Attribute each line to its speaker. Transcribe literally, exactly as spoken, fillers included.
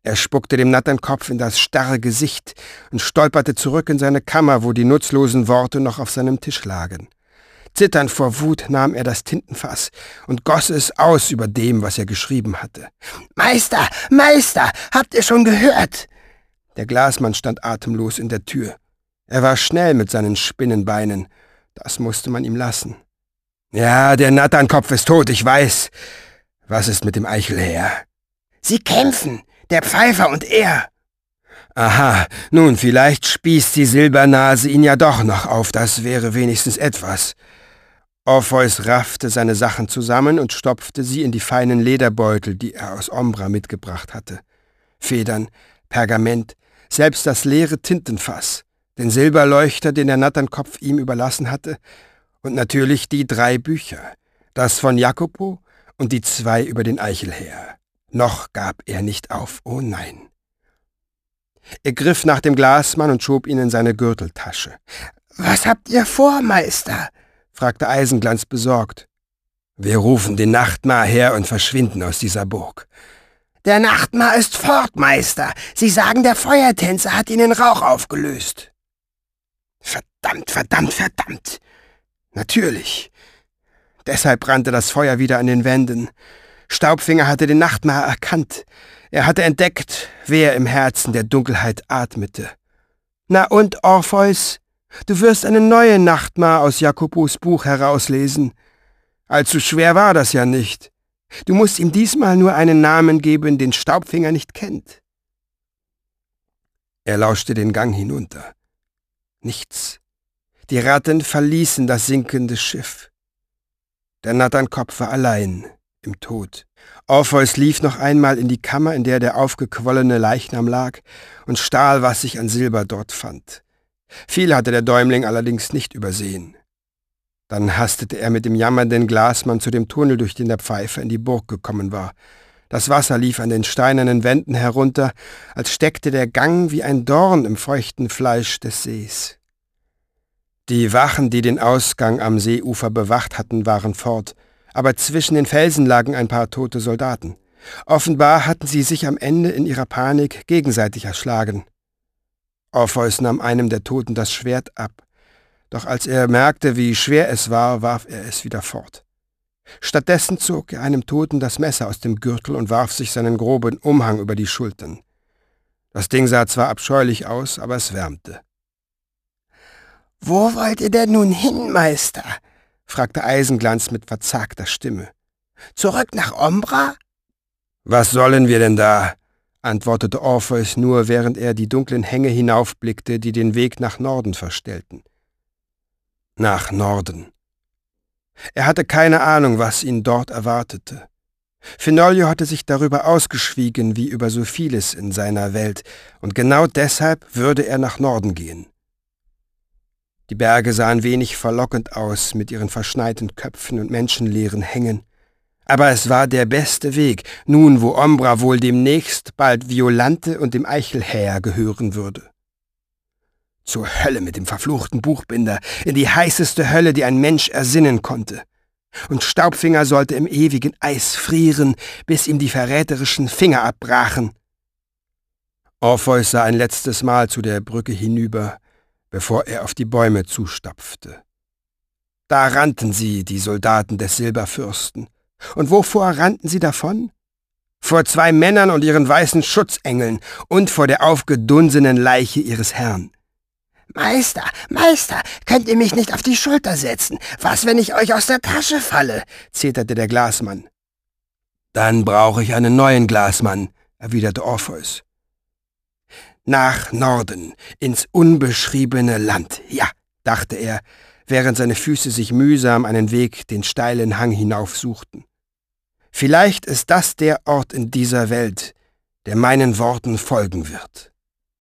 Speaker 1: Er spuckte dem Natternkopf in das starre Gesicht und stolperte zurück in seine Kammer, wo die nutzlosen Worte noch auf seinem Tisch lagen. Zitternd vor Wut nahm er das Tintenfass und goss es aus über dem, was er geschrieben hatte. »Meister, Meister, habt ihr schon gehört?« Der Glasmann stand atemlos in der Tür. Er war schnell mit seinen Spinnenbeinen. Das musste man ihm lassen. »Ja, der Natternkopf ist tot, ich weiß. Was ist mit dem Eichelherr?« »Sie kämpfen, der Pfeifer und er.« »Aha, nun, vielleicht spießt die Silbernase ihn ja doch noch auf, das wäre wenigstens etwas.« Orpheus raffte seine Sachen zusammen und stopfte sie in die feinen Lederbeutel, die er aus Ombra mitgebracht hatte. Federn, Pergament, selbst das leere Tintenfass, den Silberleuchter, den der Natternkopf ihm überlassen hatte, und natürlich die drei Bücher, das von Jacopo und die zwei über den Eichelherr. Noch gab er nicht auf, oh nein. Er griff nach dem Glasmann und schob ihn in seine Gürteltasche. »Was habt ihr vor, Meister?« fragte Eisenglanz besorgt. »Wir rufen den Nachtmar her und verschwinden aus dieser Burg.« »Der Nachtmar ist fort, Meister. Sie sagen, der Feuertänzer hat ihn in Rauch aufgelöst.« »Verdammt, verdammt, verdammt! Natürlich. Deshalb brannte das Feuer wieder an den Wänden. Staubfinger hatte den Nachtmar erkannt. Er hatte entdeckt, wer im Herzen der Dunkelheit atmete. »Na und, Orpheus? Du wirst eine neue Nachtmar aus Jacopos Buch herauslesen. Allzu schwer war das ja nicht. Du musst ihm diesmal nur einen Namen geben, den Staubfinger nicht kennt.« Er lauschte den Gang hinunter. Nichts. Die Ratten verließen das sinkende Schiff. Der Natternkopf war allein, im Tod. Orpheus lief noch einmal in die Kammer, in der der aufgequollene Leichnam lag, und stahl, was sich an Silber dort fand. Viel hatte der Däumling allerdings nicht übersehen. Dann hastete er mit dem jammernden Glasmann zu dem Tunnel, durch den der Pfeifer in die Burg gekommen war. Das Wasser lief an den steinernen Wänden herunter, als steckte der Gang wie ein Dorn im feuchten Fleisch des Sees. Die Wachen, die den Ausgang am Seeufer bewacht hatten, waren fort, aber zwischen den Felsen lagen ein paar tote Soldaten. Offenbar hatten sie sich am Ende in ihrer Panik gegenseitig erschlagen. Orpheus nahm einem der Toten das Schwert ab, doch als er merkte, wie schwer es war, warf er es wieder fort. Stattdessen zog er einem Toten das Messer aus dem Gürtel und warf sich seinen groben Umhang über die Schultern. Das Ding sah zwar abscheulich aus, aber es wärmte. »Wo wollt ihr denn nun hin, Meister?« fragte Eisenglanz mit verzagter Stimme. »Zurück nach Ombra?« »Was sollen wir denn da?« antwortete Orpheus nur, während er die dunklen Hänge hinaufblickte, die den Weg nach Norden verstellten. Nach Norden. Er hatte keine Ahnung, was ihn dort erwartete. Fenolio hatte sich darüber ausgeschwiegen wie über so vieles in seiner Welt, und genau deshalb würde er nach Norden gehen. Die Berge sahen wenig verlockend aus mit ihren verschneiten Köpfen und menschenleeren Hängen. Aber es war der beste Weg, nun wo Ombra wohl demnächst bald Violante und dem Eichelherr gehören würde. Zur Hölle mit dem verfluchten Buchbinder, in die heißeste Hölle, die ein Mensch ersinnen konnte. Und Staubfinger sollte im ewigen Eis frieren, bis ihm die verräterischen Finger abbrachen. Orpheus sah ein letztes Mal zu der Brücke hinüber, bevor er auf die Bäume zustapfte. Da rannten sie, die Soldaten des Silberfürsten. Und wovor rannten sie davon? Vor zwei Männern und ihren weißen Schutzengeln und vor der aufgedunsenen Leiche ihres Herrn. »Meister, Meister, könnt ihr mich nicht auf die Schulter setzen? Was, wenn ich euch aus der Tasche falle?« zeterte der Glasmann. »Dann brauche ich einen neuen Glasmann«, erwiderte Orpheus. »Nach Norden, ins unbeschriebene Land, ja«, dachte er, während seine Füße sich mühsam einen Weg den steilen Hang hinauf suchten. »Vielleicht ist das der Ort in dieser Welt, der meinen Worten folgen wird.«